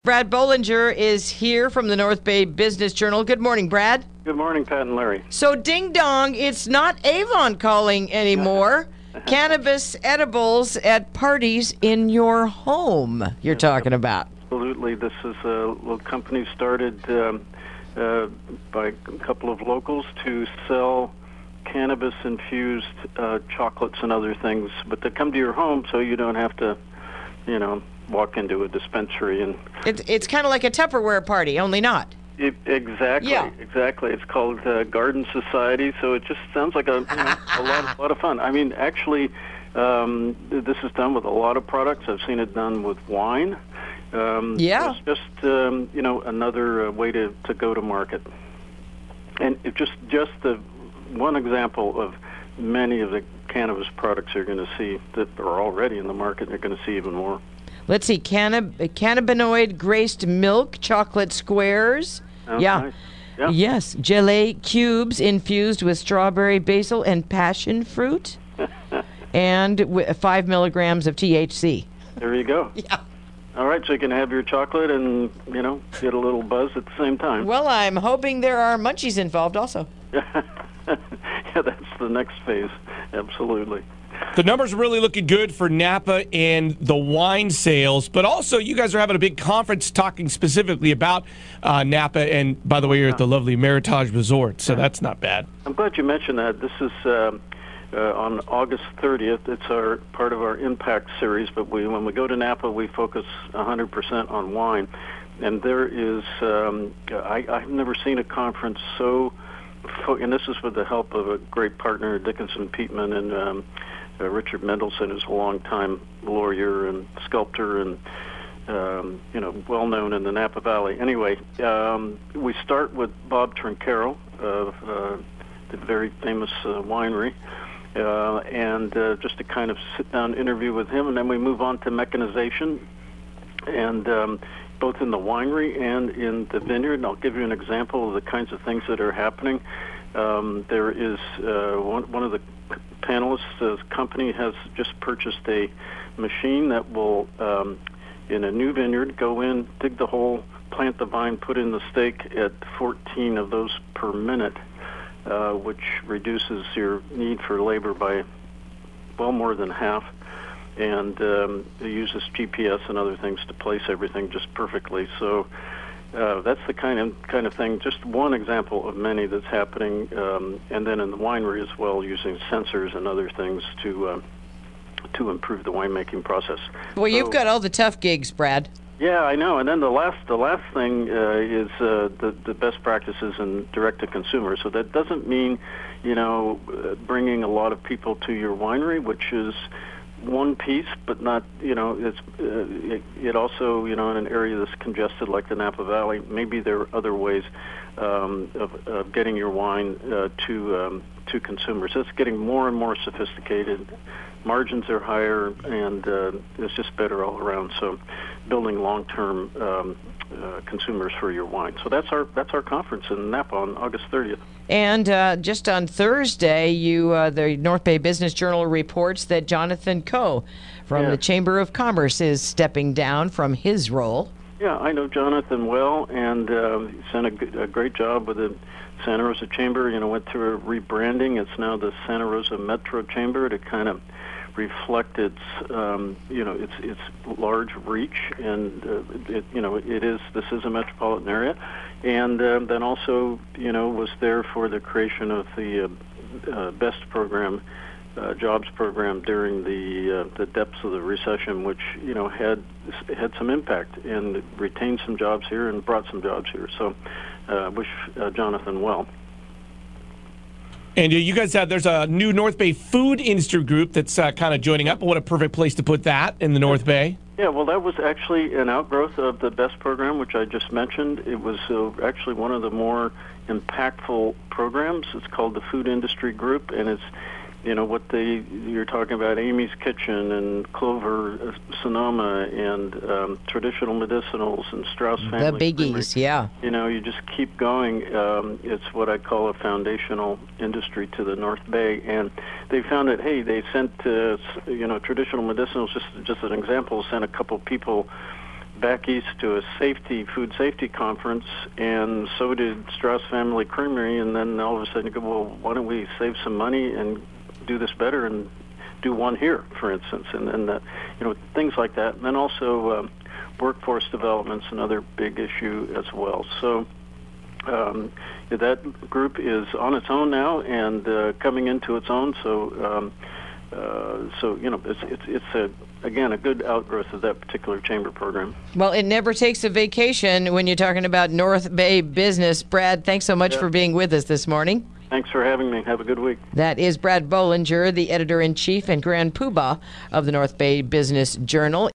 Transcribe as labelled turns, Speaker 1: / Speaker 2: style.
Speaker 1: Brad Bollinger is here from the North Bay Business Journal. Good morning, Brad.
Speaker 2: Good morning, Pat and Larry.
Speaker 1: So, ding dong, it's not Avon calling anymore. Cannabis edibles at parties in your home, you're talking about.
Speaker 2: Absolutely. This is a little company started by a couple of locals to sell cannabis-infused chocolates and other things, but they come to your home so you don't have to, walk into a dispensary. And
Speaker 1: It's kind of like a Tupperware party, only not.
Speaker 2: Exactly.
Speaker 1: Yeah.
Speaker 2: Exactly. It's called Garden Society, so it just sounds like a lot of fun. I mean, actually, this is done with a lot of products. I've seen it done with wine.
Speaker 1: Yeah.
Speaker 2: It's just another way to go to market, and it just the one example of many of the cannabis products you're going to see that are already in the market. You're going to see even more.
Speaker 1: Let's see, cannabinoid graced milk, chocolate squares.
Speaker 2: Nice. Yeah.
Speaker 1: Yes, gelée cubes infused with strawberry, basil, and passion fruit, and 5 milligrams of THC.
Speaker 2: There you go.
Speaker 1: Yeah.
Speaker 2: All right, so you can have your chocolate and, get a little buzz at the same time.
Speaker 1: Well, I'm hoping there are munchies involved also.
Speaker 2: Yeah, that's the next phase. Absolutely.
Speaker 3: The numbers are really looking good for Napa and the wine sales, but also you guys are having a big conference talking specifically about Napa, and by the way, you're at the lovely Meritage Resort, so that's not bad.
Speaker 2: I'm glad you mentioned that. This is on August 30th. It's our part of our Impact series, but when we go to Napa, we focus 100% on wine. And there is, I've never seen a conference so, and this is with the help of a great partner, Dickinson Peatman, and Richard Mendelson, who's a long-time lawyer and sculptor and, well-known in the Napa Valley. Anyway, we start with Bob Trincaro of the very famous winery, and just to kind of sit-down interview with him, and then we move on to mechanization, and both in the winery and in the vineyard. And I'll give you an example of the kinds of things that are happening. There is one of the panelists' company has just purchased a machine that will, in a new vineyard, go in, dig the hole, plant the vine, put in the stake at 14 of those per minute, which reduces your need for labor by well more than half. And it uses GPS and other things to place everything just perfectly. So that's the kind of thing. Just one example of many that's happening. And then in the winery as well, using sensors and other things to improve the winemaking process.
Speaker 1: Well, you've got all the tough gigs, Brad.
Speaker 2: Yeah, I know. And then the last thing is the best practices in direct to consumer. So that doesn't mean bringing a lot of people to your winery, which is one piece, but not, it also, in an area that's congested like the Napa Valley, maybe there are other ways of getting your wine to consumers. It's getting more and more sophisticated. Margins are higher, and it's just better all around. So building long-term consumers for your wine. So that's our conference in Napa on August 30th.
Speaker 1: And just on Thursday, the North Bay Business Journal reports that Jonathan Coe from the Chamber of Commerce is stepping down from his role.
Speaker 2: Yeah, I know Jonathan well, and he's done a great job with the Santa Rosa Chamber. Went through a rebranding. It's now the Santa Rosa Metro Chamber to kind of reflect its large reach, and this is a metropolitan area, and then also was there for the creation of the BEST program, jobs program during the depths of the recession, which had some impact and retained some jobs here and brought some jobs here. So wish Jonathan well.
Speaker 3: And you guys there's a new North Bay food industry group that's kind of joining up. What a perfect place to put that in the North Bay.
Speaker 2: Yeah, well, that was actually an outgrowth of the BEST program, which I just mentioned. It was actually one of the more impactful programs. It's called the Food Industry Group, and it's you're talking about Amy's Kitchen and Clover Sonoma and Traditional Medicinals and Strauss Family.
Speaker 1: The biggies,
Speaker 2: Creamery. Yeah. You just keep going. It's what I call a foundational industry to the North Bay, and they found that they sent Traditional Medicinals, just an example, sent a couple people back east to a food safety conference, and so did Strauss Family Creamery. And then all of a sudden, you go, well, why don't we save some money and do this better and do one here, for instance, and then things like that. And then also workforce development's another big issue as well. So that group is on its own now and coming into its own. So it's again a good outgrowth of that particular chamber program.
Speaker 1: Well, it never takes a vacation when you're talking about North Bay business. Brad, thanks so much for being with us this morning.
Speaker 2: Thanks for having me. Have a good week.
Speaker 1: That is Brad Bollinger, the editor-in-chief and grand poobah of the North Bay Business Journal.